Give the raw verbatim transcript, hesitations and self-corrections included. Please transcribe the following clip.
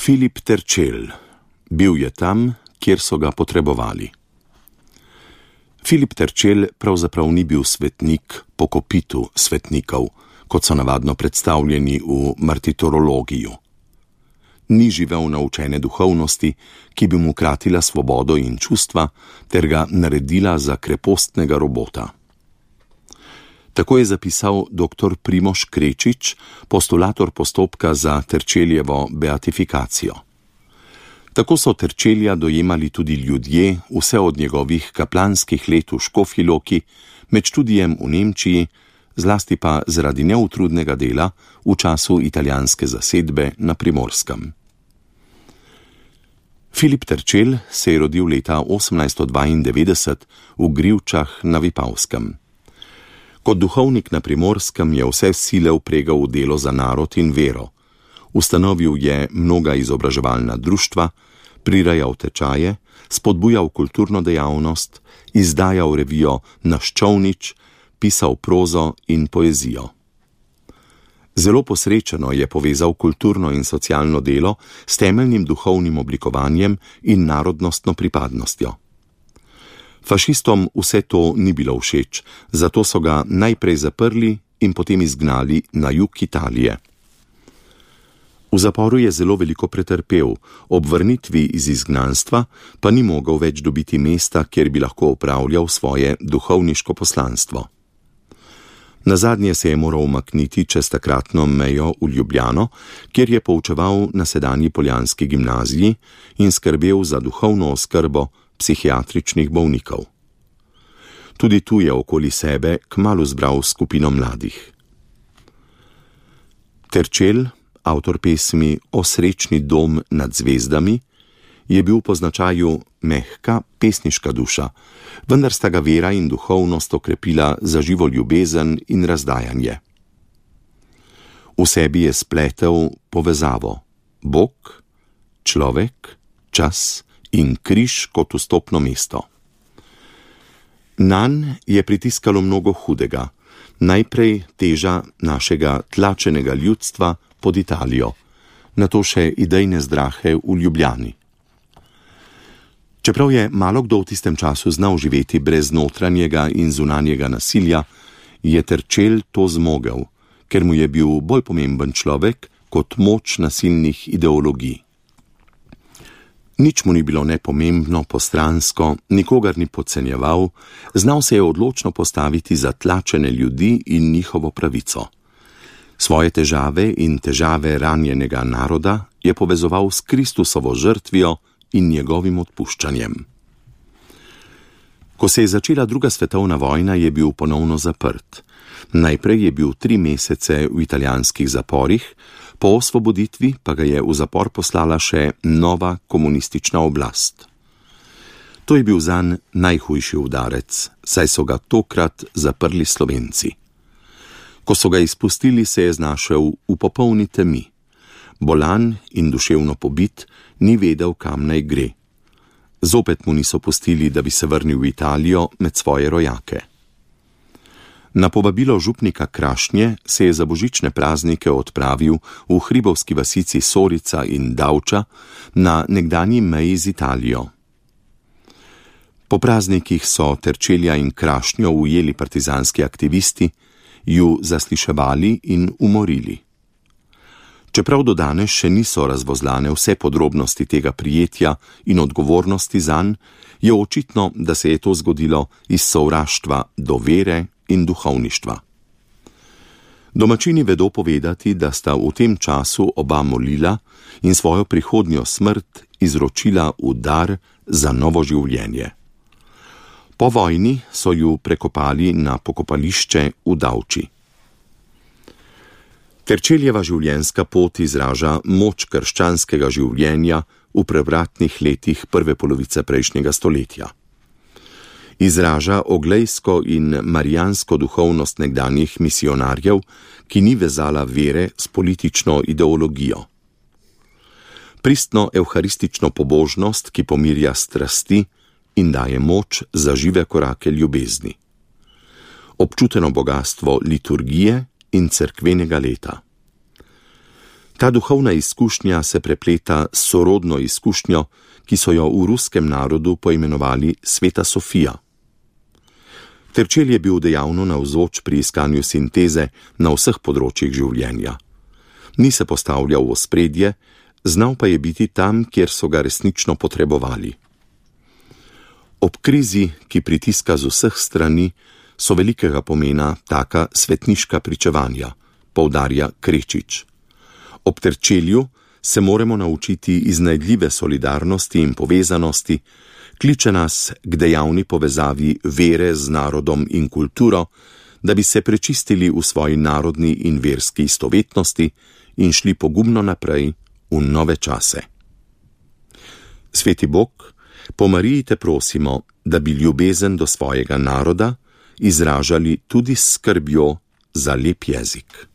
Filip Terčelj. Bil je tam, kjer so ga potrebovali. Filip Terčelj pravzaprav ni bil svetnik po kopitu svetnikov, kot so navadno predstavljeni v martirologiju. Ni živel naučene duhovnosti, ki bi mu kratila svobodo in čustva ter ga naredila za krepostnega robota. Tako je zapisal doktor Primož Krečič, postulator postopka za Terčeljevo beatifikacijo. Tako so Terčelja dojemali tudi ljudje, vse od njegovih kaplanskih let v Škofji Loki, med študijem v Nemčiji, zlasti pa zaradi neutrudnega dela v času italijanske zasedbe na Primorskem. Filip Terčelj se je rodil leta osemnajststo dvaindevetdeset v Grivčah na Vipavskem. Kot duhovnik na Primorskem je vse sile vpregal v delo za narod in vero. Ustanovil je mnoga izobraževalna društva, prirajal tečaje, spodbujal kulturno dejavnost, izdajal revijo Naščovnič, pisal prozo in poezijo. Zelo posrečeno je povezal kulturno in socialno delo s temeljnim duhovnim oblikovanjem in narodnostno pripadnostjo. Fašistom vse to ni bilo všeč, zato so ga najprej zaprli in potem izgnali na jug Italije. V zaporu je zelo veliko pretrpel, ob vrnitvi iz izgnanstva pa ni mogel več dobiti mesta, kjer bi lahko opravljal svoje duhovniško poslanstvo. Nazadnje se je moral umakniti čez takratno mejo v Ljubljano, kjer je poučeval na sedanji poljanski gimnaziji in skrbel za duhovno oskrbo psihiatričnih bolnikov. Tudi tu je okoli sebe kmalu zbral skupino mladih. Terčelj, avtor pesmi O srečni dom nad zvezdami, je bil po značaju mehka pesniška duša, vendar sta ga vera in duhovnost okrepila za živo ljubezen in razdajanje. V sebi je spletel povezavo Bog, človek, čas in križ kot vstopno mesto. Nanj je pritiskalo mnogo hudega, najprej teža našega tlačenega ljudstva pod Italijo, nato še idejne zdrahe v Ljubljani. Čeprav je malo kdo v tistem času znal živeti brez notranjega in zunanjega nasilja, je Terčelj to zmogel, ker mu je bil bolj pomemben človek kot moč nasilnih ideologij. Nič mu ni bilo nepomembno, postransko, nikogar ni podcenjeval, znal se je odločno postaviti za tlačene ljudi in njihovo pravico. Svoje težave in težave ranjenega naroda je povezoval s Kristusovo žrtvijo in njegovim odpuščanjem. Ko se je začela druga svetovna vojna, je bil ponovno zaprt. Najprej je bil tri mesece v italijanskih zaporih, po osvoboditvi pa ga je v zapor poslala še nova komunistična oblast. To je bil zanj najhujši udarec, saj so ga tokrat zaprli Slovenci. Ko so ga izpustili, se je znašel v popolni temi. Bolan in duševno pobit, ni vedel, kam naj gre. Zopet mu niso pustili, da bi se vrnil v Italijo med svoje rojake. Na povabilo župnika Krašnje se je za božične praznike odpravil v hribovski vasici Sorica in Davča na nekdanji meji z Italijo. Po praznikih so Terčelja in Krašnjo ujeli partizanski aktivisti, ju zasliševali in umorili. Čeprav do danes še niso razvozlane vse podrobnosti tega prijetja in odgovornosti zanj, je očitno, da se je to zgodilo iz sovraštva do vere in duhovništva. Domačini vedo povedati, da sta v tem času oba molila in svojo prihodnjo smrt izročila v dar za novo življenje. Po vojni so ju prekopali na pokopališče v Davči. Terčeljeva življenjska pot izraža moč krščanskega življenja v prevratnih letih prve polovice prejšnjega stoletja. Izraža oglejsko in marijansko duhovnost nekdanjih misionarjev, ki ni vezala vere s politično ideologijo. Pristno evharistično pobožnost, ki pomirja strasti in daje moč za žive korake ljubezni. Občuteno bogastvo liturgije in cerkvenega leta. Ta duhovna izkušnja se prepleta s sorodno izkušnjo, ki so jo v ruskem narodu poimenovali Sveta Sofija. Terčelj je bil dejavno navzoč pri iskanju sinteze na vseh področjih življenja. Ni se postavljal v ospredje, znal pa je biti tam, kjer so ga resnično potrebovali. Ob krizi, ki pritiska z vseh strani, so velikega pomena taka svetniška pričevanja, poudarja Krečič. Ob Terčelju se moramo naučiti iznajdljive solidarnosti in povezanosti, kliče nas k dejavni povezavi vere z narodom in kulturo, da bi se prečistili v svoji narodni in verski istovetnosti in šli pogumno naprej v nove čase. Sveti Bog, po Mariji te prosimo, da bi ljubezen do svojega naroda izražali tudi s skrbjo za lep jezik.